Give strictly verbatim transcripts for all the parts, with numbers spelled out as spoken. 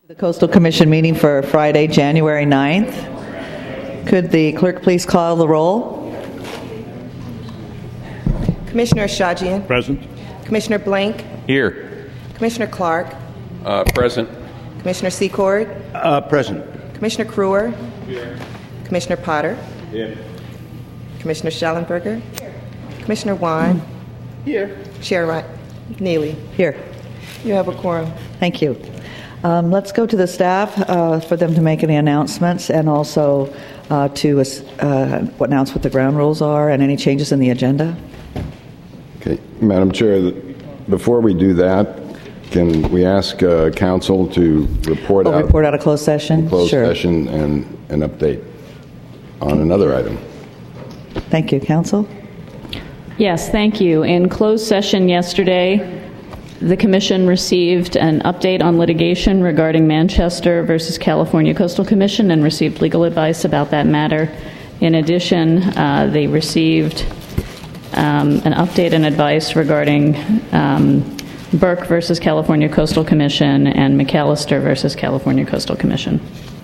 The Coastal Commission meeting for Friday, January ninth. Could the clerk please call the roll? Commissioner Shajian. Present. Commissioner Blank. Here. Commissioner Clark. Uh, present. Commissioner Secord. Uh, present. Commissioner Crewer. Here. Commissioner Potter. Here. Commissioner Schallenberger. Commissioner Wan. Here. Chair Ryan Neely. Here. You have a quorum. Thank you. Um, let's go to the staff uh, for them to make any announcements and also uh, to uh, announce what the ground rules are and any changes in the agenda. Okay, Madam Chair, before we do that, can we ask uh, Council to report oh, out report out a closed session? closed Sure. session and an update on another item? Thank you, Council. Yes, thank you. In closed session yesterday, the Commission received an update on litigation regarding Manchester versus California Coastal Commission and received legal advice about that matter. In addition, uh, they received um, an update and advice regarding um, Burke versus California Coastal Commission and McAllister versus California Coastal Commission.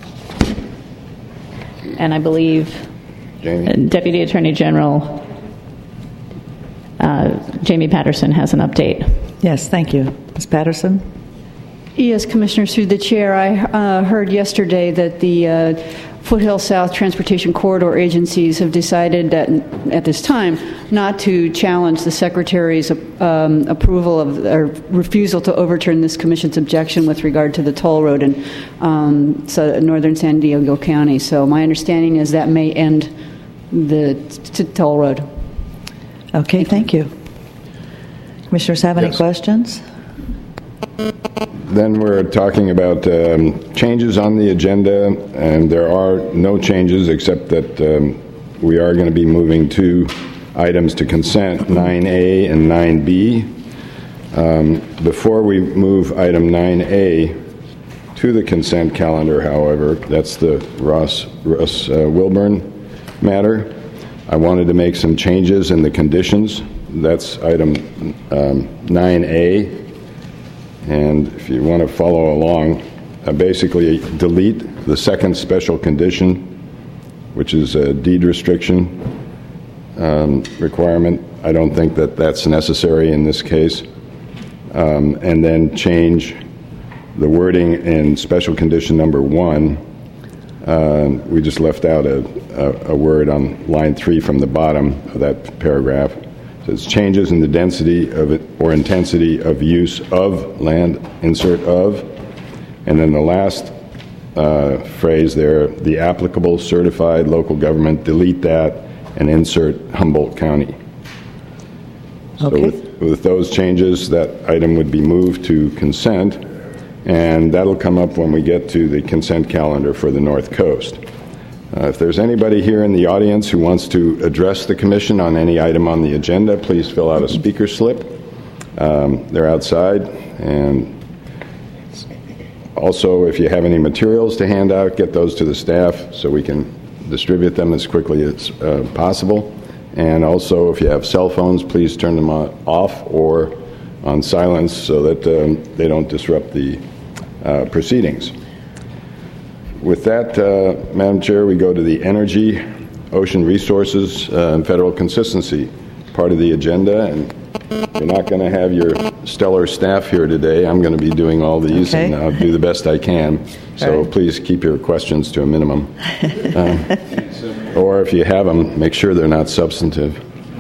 And I believe Jamie? Deputy Attorney General uh, Jamie Patterson has an update. Yes, thank you. Miz Patterson? Yes, Commissioners, through the chair, I uh, heard yesterday that the uh, Foothill South Transportation Corridor agencies have decided that at this time not to challenge the Secretary's um, approval of or refusal to overturn this Commission's objection with regard to the toll road in um, so northern San Diego County. So my understanding is that may end the t- t- toll road. Okay, thank you. Commissioners have any Yes. questions? Then we're talking about um, changes on the agenda, and there are no changes except that um, we are going to be moving two items to consent, nine A and nine B. Um, before we move item nine A to the consent calendar, however, that's the Ross, Russ uh, Wilburn matter, I wanted to make some changes in the conditions. That's item um, nine A. And if you want to follow along, uh, basically delete the second special condition, which is a deed restriction um, requirement. I don't think that that's necessary in this case. Um, and then change the wording in special condition number one. Uh, we just left out a, a, a word on line three from the bottom of that paragraph. It says changes in the density of it or intensity of use of land, insert of. And then the last uh, phrase there, the applicable certified local government, delete that and insert Humboldt County. So Okay. with, with those changes, that item would be moved to consent, and that'll come up when we get to the consent calendar for the North Coast. Uh, if there's anybody here in the audience who wants to address the Commission on any item on the agenda, please fill out a speaker slip. Um, they're outside. And also, if you have any materials to hand out, get those to the staff so we can distribute them as quickly as uh, possible. And also, if you have cell phones, please turn them on, off or on silence so that um, they don't disrupt the uh, proceedings. With that, uh, Madam Chair, we go to the Energy, Ocean Resources, uh, and Federal Consistency part of the agenda. And you're not going to have your stellar staff here today. I'm going to be doing all these, Okay. and I'll do the best I can. So right. please keep your questions to a minimum. um, or if you have them, make sure they're not substantive.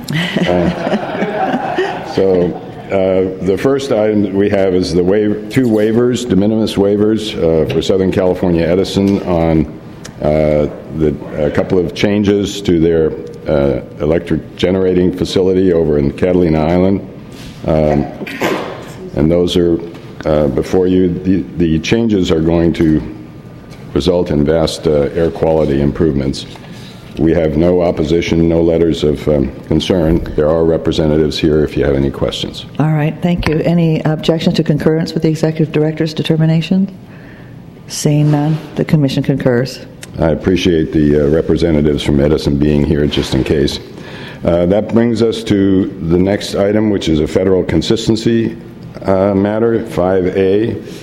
Uh, so uh, the first item we have is the waiver, two waivers, de minimis waivers uh, for Southern California Edison on uh, the, a couple of changes to their uh, electric generating facility over in Catalina Island. Um, and those are uh, before you. The, the changes are going to result in vast uh, air quality improvements. We have no opposition, no letters of um, concern. There are representatives here if you have any questions. All right, thank you. Any objections to concurrence with the Executive Director's determination? Seeing none, the Commission concurs. I appreciate the uh, representatives from Edison being here just in case. Uh, that brings us to the next item, which is a federal consistency uh, matter, five A.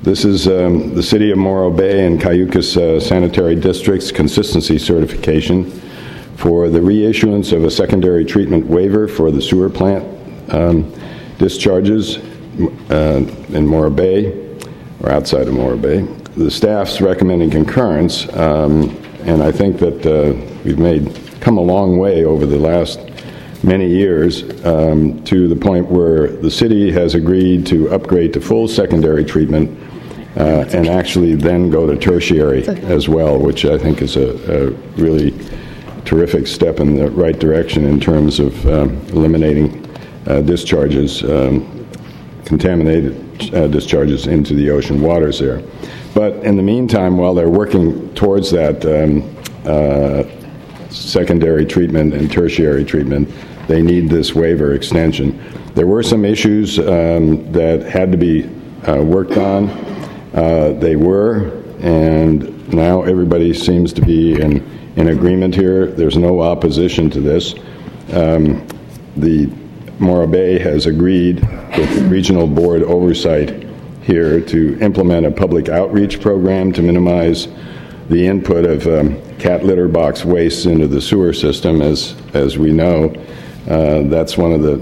This is um, the City of Morro Bay and Cayucas uh, Sanitary District's consistency certification for the reissuance of a secondary treatment waiver for the sewer plant um, discharges uh, in Morro Bay, or outside of Morro Bay. The staff's recommending concurrence, um, and I think that uh, we've made come a long way over the last many years um, to the point where the city has agreed to upgrade to full secondary treatment uh, and actually then go to tertiary as well, which I think is a, a really terrific step in the right direction in terms of um, eliminating uh, discharges, um, contaminated uh, discharges into the ocean waters there. But in the meantime, while they're working towards that um, uh, secondary treatment and tertiary treatment, they need this waiver extension. There were some issues um, that had to be uh, worked on. Uh, they were, and now everybody seems to be in, in agreement here. There's no opposition to this. Um, the Morro Bay has agreed with regional board oversight here to implement a public outreach program to minimize the input of um, cat litter box waste into the sewer system. As as we know, uh, that's one of the,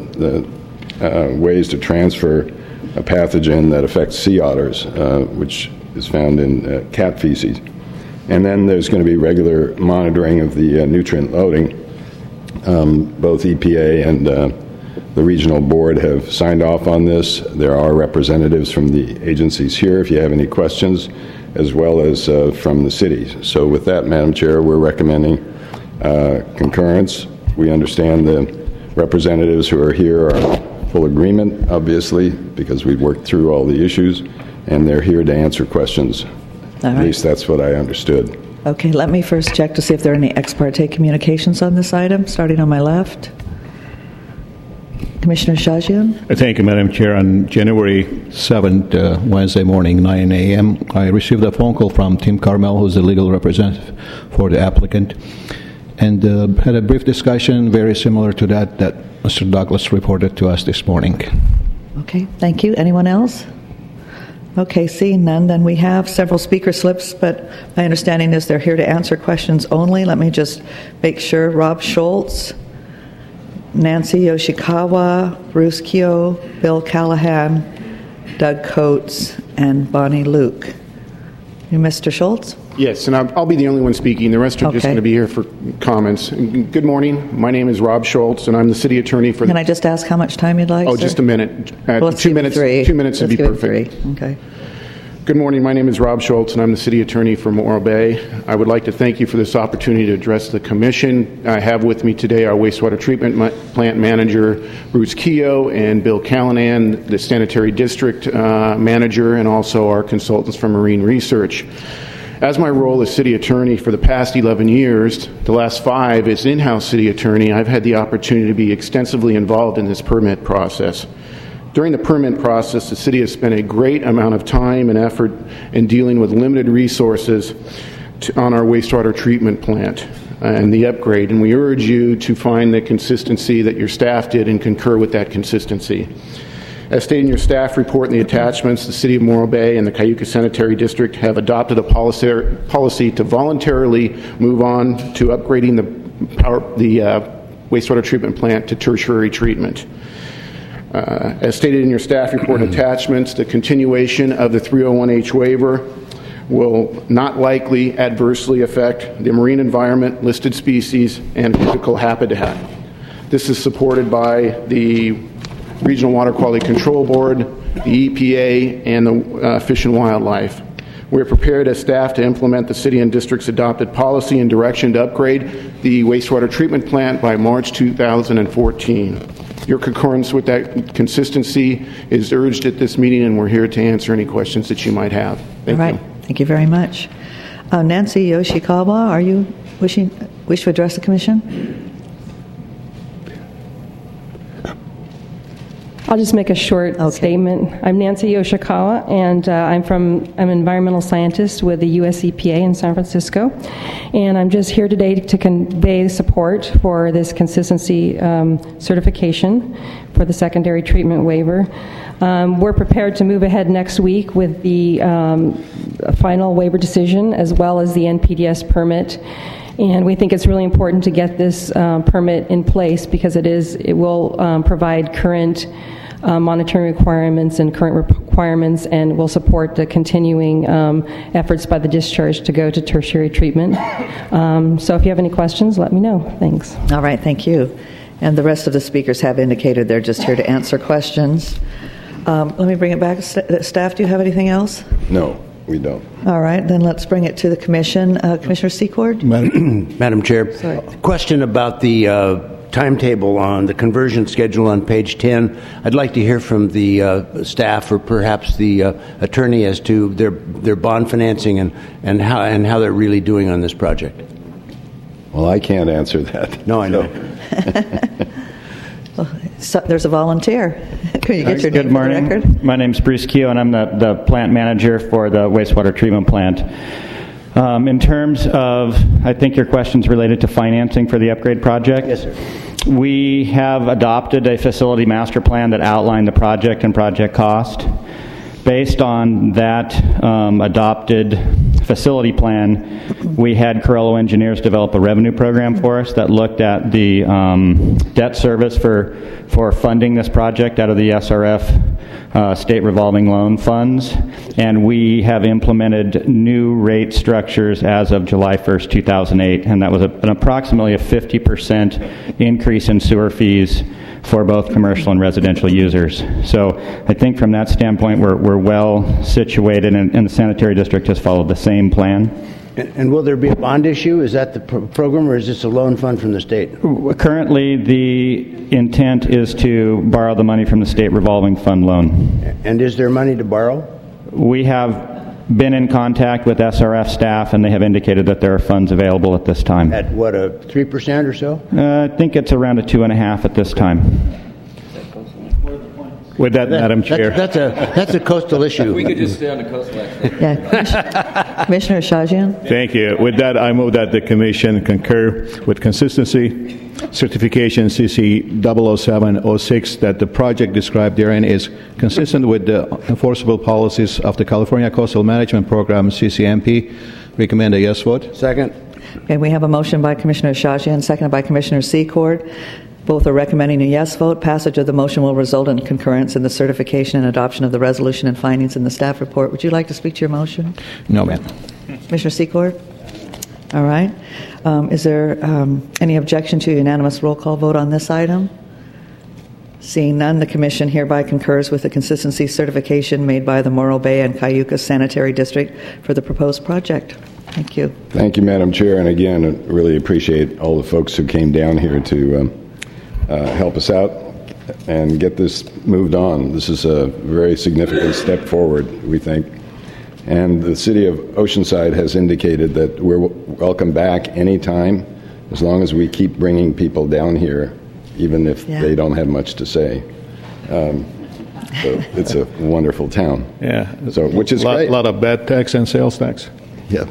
the uh, ways to transfer a pathogen that affects sea otters, uh, which is found in uh, cat feces. And then there's going to be regular monitoring of the uh, nutrient loading. Um, both E P A and uh, the regional board have signed off on this. There are representatives from the agencies here if you have any questions, as well as uh, from the cities. So with that, Madam Chair, we're recommending uh, concurrence. We understand the representatives who are here are in full agreement, obviously, because we've worked through all the issues, and they're here to answer questions. All right. At least that's what I understood. Okay, let me first check to see if there are any ex parte communications on this item, starting on my left. Commissioner Shajian. Thank you, Madam Chair. On January seventh, uh, Wednesday morning, nine a.m., I received a phone call from Tim Carmel, who's the legal representative for the applicant, and uh, had a brief discussion very similar to that that Mister Douglas reported to us this morning. Okay, thank you. Anyone else? Okay, seeing none, then we have several speaker slips, but my understanding is they're here to answer questions only. Let me just make sure. Rob Schultz, Nancy Yoshikawa, Bruce Keogh, Bill Callahan, Doug Coates, and Bonnie Luke. You, Mister Schultz? Yes, and I'll, I'll be the only one speaking. The rest are okay. just going to be here for comments. Good morning. My name is Rob Schultz, and I'm the city attorney for... Can I just ask how much time you'd like, Oh, sir? just a minute. Uh, well, let's two minutes. Three. Two minutes let's would be give perfect. It three. Okay. Good morning. My name is Rob Schultz, and I'm the city attorney for Morro Bay. I would like to thank you for this opportunity to address the commission. I have with me today our wastewater treatment plant manager, Bruce Keogh, and Bill Callahan, the sanitary district uh, manager, and also our consultants from Marine Research. As my role as city attorney for the past eleven years, the last five as in-house city attorney, I've had the opportunity to be extensively involved in this permit process. During the permit process, the city has spent a great amount of time and effort in dealing with limited resources to, on our wastewater treatment plant and the upgrade, and we urge you to find the consistency that your staff did and concur with that consistency. As stated in your staff report and the attachments, the City of Morro Bay and the Cayucas Sanitary District have adopted a policy, policy to voluntarily move on to upgrading the, power, the uh, wastewater treatment plant to tertiary treatment. Uh, as stated in your staff report and attachments, the continuation of the three oh one H waiver will not likely adversely affect the marine environment, listed species, and critical habitat. This is supported by the Regional Water Quality Control Board, the E P A, and the uh, Fish and Wildlife. We are prepared as staff to implement the city and district's adopted policy and direction to upgrade the wastewater treatment plant by March two thousand fourteen. Your concurrence with that consistency is urged at this meeting, and we're here to answer any questions that you might have. Thank All right. you. Thank you very much. Uh, Nancy Yoshikawa, are you wishing wish to address the commission? I'll just make a short okay. statement. I'm Nancy Yoshikawa, and uh, I'm from I'm an environmental scientist with the U S E P A in San Francisco, and I'm just here today to convey support for this consistency um, certification for the secondary treatment waiver. Um, we're prepared to move ahead next week with the um, final waiver decision as well as the N P D S permit. And we think it's really important to get this uh, permit in place because it is it will um, provide current uh, monitoring requirements and current requirements and will support the continuing um, efforts by the discharge to go to tertiary treatment. Um, so if you have any questions, let me know. Thanks. All right, thank you. And the rest of the speakers have indicated they're just here to answer questions. Um, let me bring it back. St- staff, do you have anything else? No, we don't. All right, then let's bring it to the Commission. Uh, Commissioner Secord? Madam, Madam Chair, Sorry. question about the uh, timetable on the conversion schedule on page ten. I'd like to hear from the uh, staff or perhaps the uh, attorney as to their their bond financing and, and how and how they're really doing on this project. Well, I can't answer that. No, I know. Well, so there's a volunteer. Can you get your Good name morning. for the record? My name's Bruce Keogh, and I'm the, the plant manager for the wastewater treatment plant. Um, in terms of, I think your question's related to financing for the upgrade project. Yes, sir. We have adopted a facility master plan that outlined the project and project cost. Based on that um, adopted facility plan, we had Corello Engineers develop a revenue program for us that looked at the um, debt service for for funding this project out of the S R F uh, state revolving loan funds, and we have implemented new rate structures as of July first, two thousand eight, and that was a, an approximately a fifty percent increase in sewer fees for both commercial and residential users. So I think from that standpoint, we're, we're well situated, and, and the sanitary district has followed the same plan. And, and will there be a bond issue? Is that the pro- program, or is this a loan fund from the state? Currently, the intent is to borrow the money from the state revolving fund loan. And is there money to borrow? We have been in contact with S R F staff, and they have indicated that there are funds available at this time. At what, a three percent or so? Uh, I think it's around a two and a half at this time. With that, That- Madam Chair. That's, that's a that's a coastal issue. We could just stay on the coastline. Yeah. Commissioner Shajian? Thank you. With that, I move that the Commission concur with consistency certification C C zero zero seven zero six that the project described therein is consistent with the enforceable policies of the California Coastal Management Program, C C M P. Recommend a yes vote. Second. Okay, we have a motion by Commissioner Shajian, seconded by Commissioner Secord. Both are recommending a yes vote. Passage of the motion will result in concurrence in the certification and adoption of the resolution and findings in the staff report. Would you like to speak to your motion? No, ma'am. Commissioner Secord? All right. Um, is there um, any objection to a unanimous roll call vote on this item? Seeing none, the Commission hereby concurs with the consistency certification made by the Morro Bay and Cayucos Sanitary District for the proposed project. Thank you. Thank you, Madam Chair. And again, I really appreciate all the folks who came down here to um, uh, help us out and get this moved on. This is a very significant step forward, we think. And the City of Oceanside has indicated that we're w- welcome back anytime, as long as we keep bringing people down here, even if Yeah. they don't have much to say. Um, so it's a wonderful town. Yeah. So, which is a lot, great. lot of bad tax and sales tax. Yeah.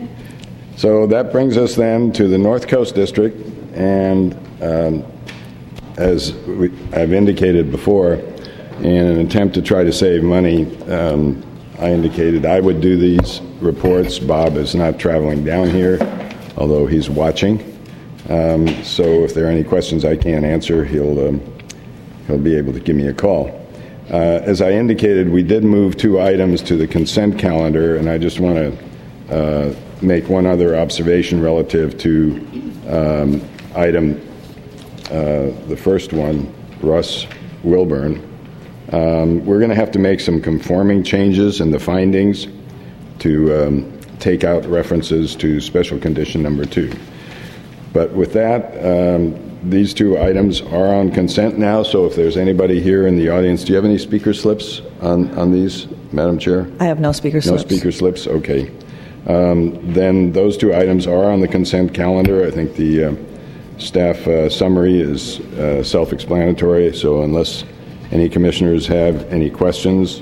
So that brings us then to the North Coast District, and um, as we, I've indicated before, in an attempt to try to save money, um, I indicated I would do these reports. Bob is not traveling down here, although he's watching. Um, so if there are any questions I can't answer, he'll um, he'll be able to give me a call. Uh, as I indicated, we did move two items to the consent calendar, and I just want to uh, make one other observation relative to um, item, uh, the first one, Russ Wilburn. Um, we're going to have to make some conforming changes in the findings to um, take out references to special condition number two. But with that, um, these two items are on consent now, so if there's anybody here in the audience, do you have any speaker slips on, on these, Madam Chair? I have no speaker No slips. speaker slips? Okay. Um, then those two items are on the consent calendar. I think the uh, staff uh, summary is uh, self-explanatory, so unless any commissioners have any questions,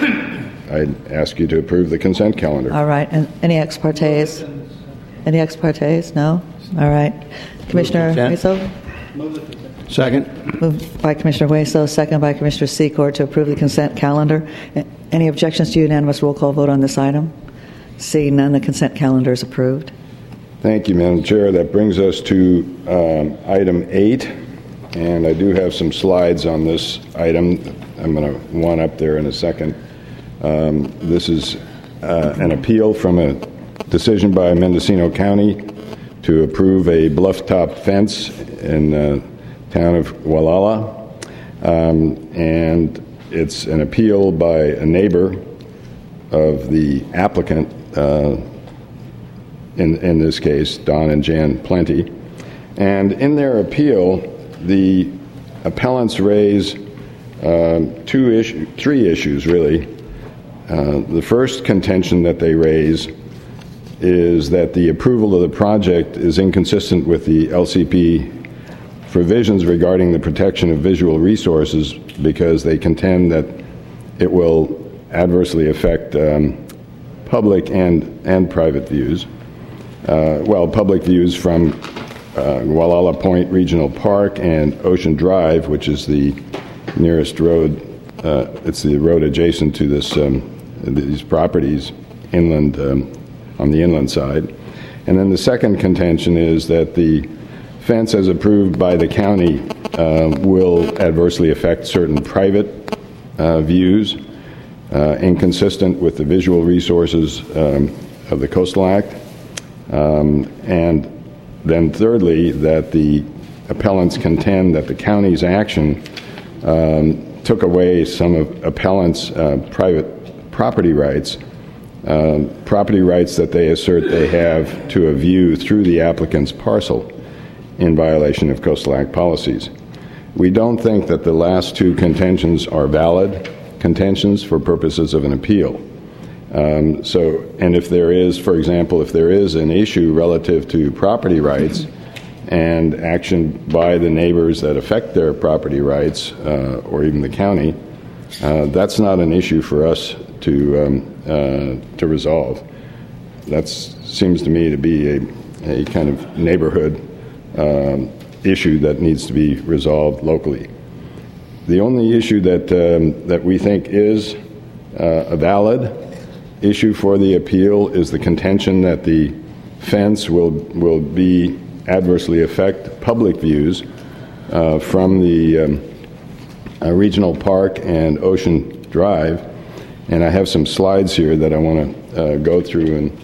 I'd ask you to approve the consent calendar. All right. And any ex partes? Any ex partes? No? All right. Commissioner consent. Rizzo? Second. Moved by Commissioner Hueso, second by Commissioner Secor to approve the consent calendar. Any objections to unanimous roll call vote on this item? Seeing none, the consent calendar is approved. Thank you, Madam Chair. That brings us to um, item eight, and I do have some slides on this item. I'm going to one up there in a second. Um, this is uh, an appeal from a decision by Mendocino County to approve a bluff-top fence in the town of Gualala, um, and it's an appeal by a neighbor of the applicant, uh, in, in this case, Don and Jan Plenty. And in their appeal, the appellants raise um, two issue, three issues, really. Uh, the first contention that they raise is that the approval of the project is inconsistent with the L C P provisions regarding the protection of visual resources because they contend that it will adversely affect um, public and, and private views. Uh, well, public views from uh, Gualala Point Regional Park and Ocean Drive, which is the nearest road. Uh, it's the road adjacent to this um, these properties inland, um, on the inland side. And then the second contention is that the fence as approved by the county uh, will adversely affect certain private uh, views, uh, inconsistent with the visual resources um, of the Coastal Act. Um, and then thirdly, that the appellants contend that the county's action um, took away some of appellants' uh, private property rights, uh, property rights that they assert they have to a view through the applicant's parcel in violation of Coastal Act policies. We don't think that the last two contentions are valid contentions for purposes of an appeal. Um, so, and if there is, for example, if there is an issue relative to property rights and action by the neighbors that affect their property rights, uh, or even the county, uh, that's not an issue for us to um, uh, to resolve. That seems to me to be a, a kind of neighborhood um, issue that needs to be resolved locally. The only issue that um, that we think is uh, a valid issue for the appeal is the contention that the fence will will be adversely affect public views uh, from the um, uh, regional park and Ocean Drive. And I have some slides here that I want to uh, go through, and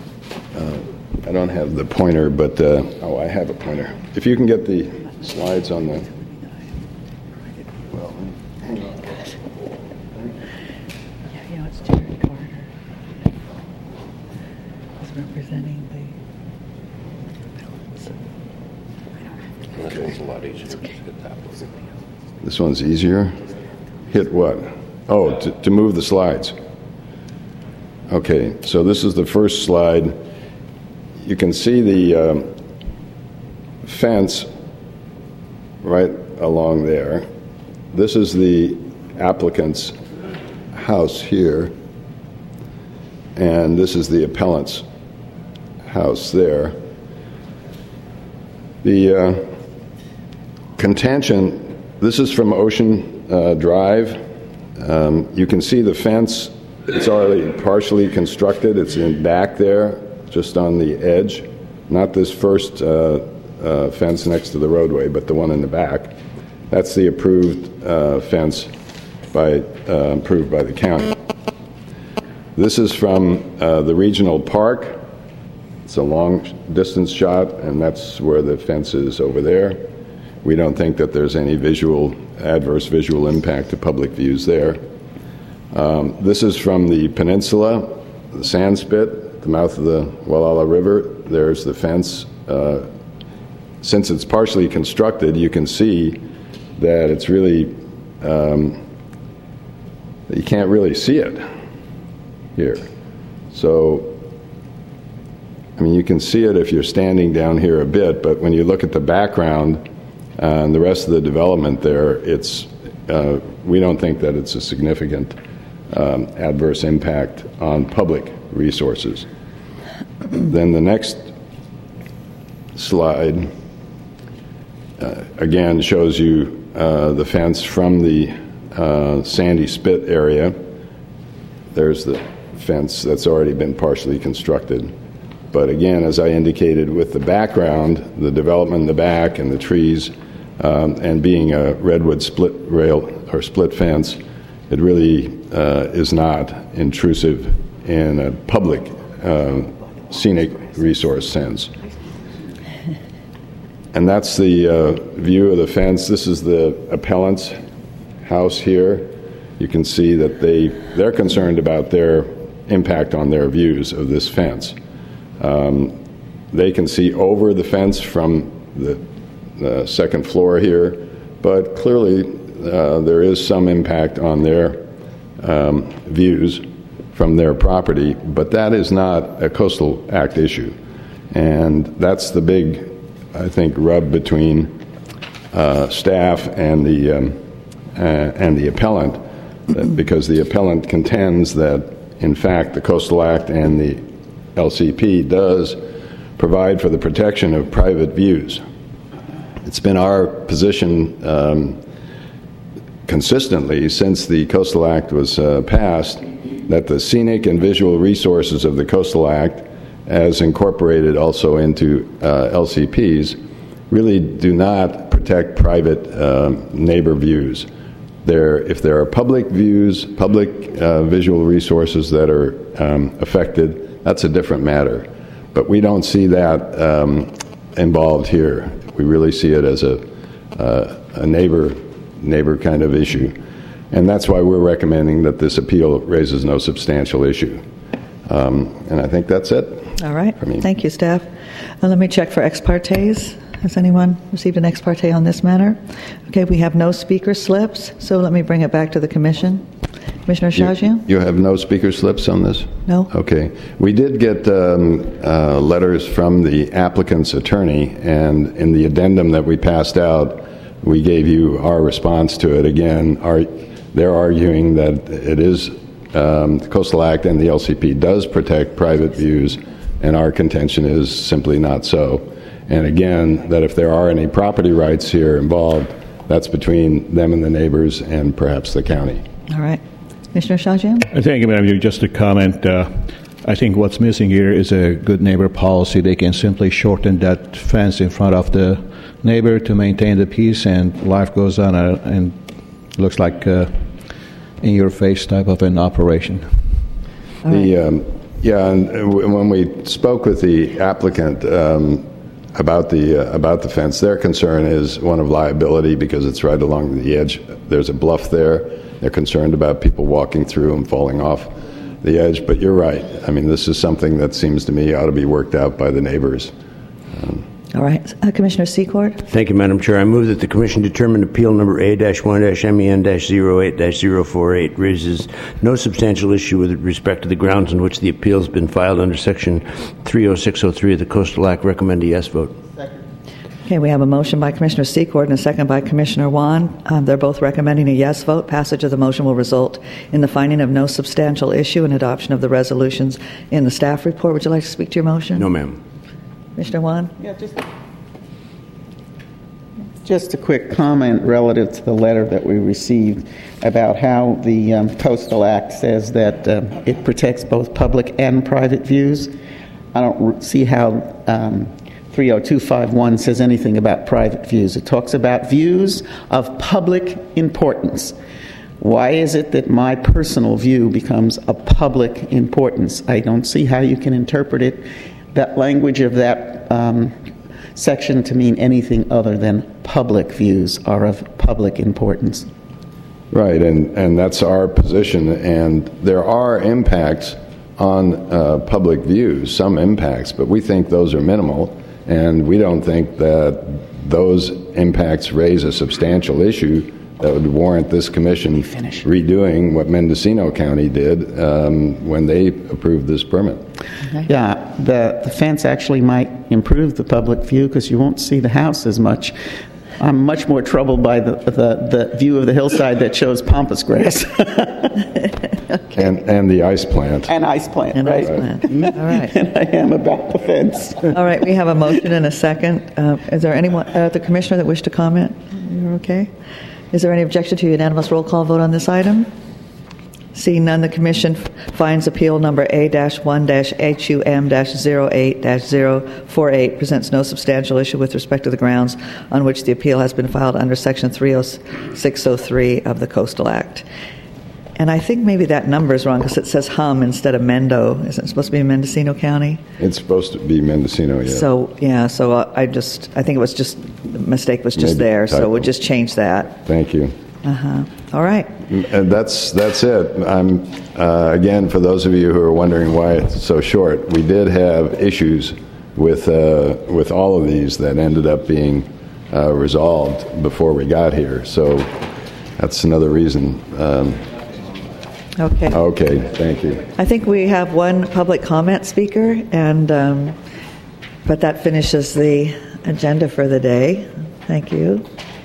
uh, I don't have the pointer, but uh, oh, I have a pointer. If you can get the slides on the. Well, hang on. Yeah, you know, it's Jared Carter. He's representing the. That one's a lot easier. It's okay. Hit that one. This one's easier. Hit what? Oh, to, to move the slides. Okay, so this is the first slide. You can see the um, fence right along there. This is the applicant's house here, and this is the appellant's house there. The uh, contention, this is from Ocean uh, Drive. Um, you can see the fence. It's already partially constructed. It's in back there, just on the edge. Not this first uh, uh, fence next to the roadway, but the one in the back. That's the approved uh, fence by uh, approved by the county. This is from uh, the regional park. It's a long distance shot, and that's where the fence is over there. We don't think that there's any visual, adverse visual impact to public views there. Um, this is from the peninsula, the sand spit, the mouth of the Gualala River. There's the fence. Uh, since it's partially constructed, you can see that it's really, um, you can't really see it here. So, I mean, you can see it if you're standing down here a bit, but when you look at the background, Uh, and the rest of the development there, it's uh, we don't think that it's a significant um, adverse impact on public resources. Then the next slide uh, again, shows you uh, the fence from the uh, Sandy Spit area. There's the fence that's already been partially constructed. But again, as I indicated, with the background, the development in the back and the trees, um, and being a redwood split rail or split fence, it really uh, is not intrusive in a public uh, scenic resource sense. And that's the uh, view of the fence. This is the appellant's house here. You can see that they, they're concerned about their impact on their views of this fence. Um, they can see over the fence from the, the second floor here, but clearly uh, there is some impact on their um, views from their property, but that is not a Coastal Act issue. And that's the big, I think, rub between uh, staff and the, um, uh, and the appellant, because the appellant contends that, in fact, the Coastal Act and the L C P does provide for the protection of private views. It's been our position um, consistently since the Coastal Act was uh, passed that the scenic and visual resources of the Coastal Act, as incorporated also into uh, L C Ps, really do not protect private uh, neighbor views. There, if there are public views, public uh, visual resources that are um, affected, that's a different matter. But we don't see that um, involved here. We really see it as a, uh, a neighbor, neighbor kind of issue. And that's why we're recommending that this appeal raises no substantial issue. Um, and I think that's it. All right. Thank you, staff. Uh, let me check for ex partes. Has anyone received an ex parte on this matter? Okay, we have no speaker slips, so let me bring it back to the Commission. Commissioner Shajian? You, you have no speaker slips on this? No. Okay. We did get um, uh, letters from the applicant's attorney, and in the addendum that we passed out, we gave you our response to it. Again, our, they're arguing that it is, um, the Coastal Act and the L C P does protect private views, and our contention is simply not so. And again, that if there are any property rights here involved, that's between them and the neighbors and perhaps the county. All right. Commissioner Shajian? Thank you, Madam. Just a comment. Uh, I think what's missing here is a good neighbor policy. They can simply shorten that fence in front of the neighbor to maintain the peace, and life goes on, uh, and looks like uh, in-your-face type of an operation. All right. The, um, yeah, and when we spoke with the applicant um, about the uh, about the fence, their concern is one of liability because it's right along the edge. There's a bluff there. They're concerned about people walking through and falling off the edge. But you're right. I mean, this is something that seems to me ought to be worked out by the neighbors. Um, All right. Uh, Commissioner Secord? Thank you, Madam Chair. I move that the Commission determine appeal number A one M E N zero eight zero four eight raises no substantial issue with respect to the grounds on which the appeal has been filed under Section three oh six oh three of the Coastal Act. Recommend a yes vote. Okay, we have a motion by Commissioner Secord and a second by Commissioner Wan. Um, they're both recommending a yes vote. Passage of the motion will result in the finding of no substantial issue and adoption of the resolutions in the staff report. Would you like to speak to your motion? No, ma'am. Commissioner Wan? Yeah, just, just a quick comment relative to the letter that we received about how the um, Coastal Act says that um, it protects both public and private views. I don't see how um, three oh two five one says anything about private views. It talks about views of public importance. Why is it that my personal view becomes a public importance? I don't see how you can interpret it, that language of that um, section, to mean anything other than public views are of public importance. Right, and, and that's our position. And there are impacts on uh, public views, some impacts, but we think those are minimal. And we don't think that those impacts raise a substantial issue that would warrant this commission redoing what Mendocino County did um, when they approved this permit. Okay. Yeah, the, the fence actually might improve the public view because you won't see the house as much. I'm much more troubled by the, the, the view of the hillside that shows pampas grass. and, and the ice plant. And ice plant, And right? ice plant. All right. And I am about the fence. All right, we have a motion and a second. Uh, is there anyone, uh, the commissioner that wish to comment? You're okay? Is there any objection to a unanimous roll call vote on this item? Seeing none, the commission finds appeal number A one H U M zero eight zero four eight presents no substantial issue with respect to the grounds on which the appeal has been filed under Section three oh six oh three of the Coastal Act. And I think maybe that number is wrong because it says Hum instead of Mendo. Isn't it supposed to be Mendocino County? It's supposed to be Mendocino, yeah. So, yeah, so uh, I just, I think it was just, the mistake was just Maybe there, so typo. we'll just change that. Thank you. Uh-huh. All right. And that's that's it. I'm uh, again, for those of you who are wondering why it's so short, we did have issues with uh, with all of these that ended up being uh, resolved before we got here. So that's another reason. Um, Okay. okay. Thank you. I think we have one public comment speaker, and um, but that finishes the agenda for the day. Thank you.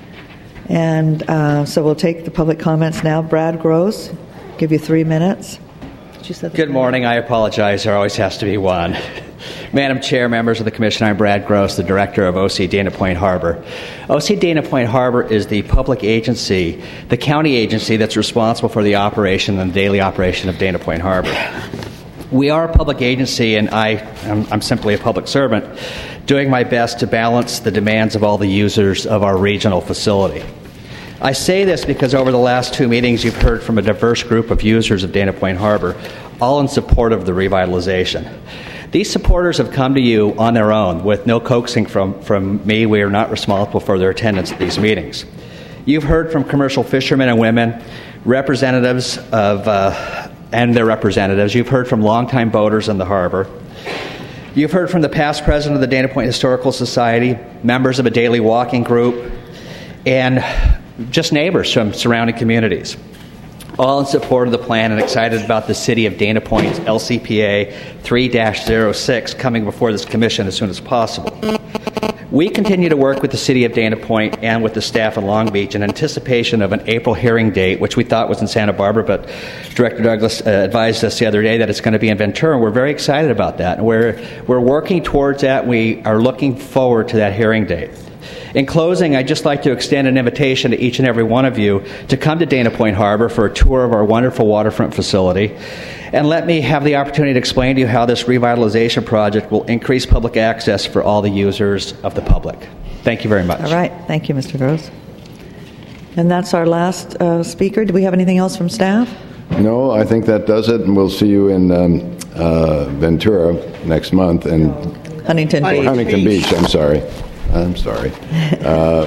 And uh, so we'll take the public comments now. Brad Gross, give you three minutes. Did you say that? Good morning. I apologize. There always has to be one. Madam Chair, members of the Commission, I'm Brad Gross, the Director of O C Dana Point Harbor. O C Dana Point Harbor is the public agency, the county agency that's responsible for the operation and the daily operation of Dana Point Harbor. We are a public agency, and I, I'm, I'm simply a public servant, doing my best to balance the demands of all the users of our regional facility. I say this because over the last two meetings you've heard from a diverse group of users of Dana Point Harbor, all in support of the revitalization. These supporters have come to you on their own with no coaxing from, from me. We are not responsible for their attendance at these meetings. You've heard from commercial fishermen and women, representatives of, uh, and their representatives. You've heard from longtime boaters in the harbor. You've heard from the past president of the Dana Point Historical Society, members of a daily walking group, and just neighbors from surrounding communities, all in support of the plan and excited about the City of Dana Point's L C P A three dash oh six coming before this commission as soon as possible. We continue to work with the City of Dana Point and with the staff in Long Beach in anticipation of an April hearing date, which we thought was in Santa Barbara, but Director Douglas uh, advised us the other day that it's going to be in Ventura, and we're very excited about that. And we're, we're working towards that. We are looking forward to that hearing date. In closing, I'd just like to extend an invitation to each and every one of you to come to Dana Point Harbor for a tour of our wonderful waterfront facility. And let me have the opportunity to explain to you how this revitalization project will increase public access for all the users of the public. Thank you very much. All right. Thank you, Mister Gross. And that's our last uh, speaker. Do we have anything else from staff? No, I think that does it, and we'll see you in um, uh, Ventura next month. And Huntington Beach. Huntington Beach, I'm sorry. I'm sorry. Uh,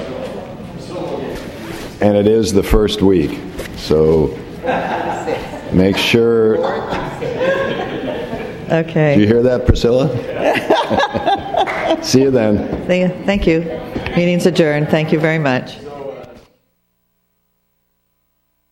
and it is the first week, so make sure. Okay. Do you hear that, Priscilla? See you then. Thank you. Meeting's adjourned. Thank you very much.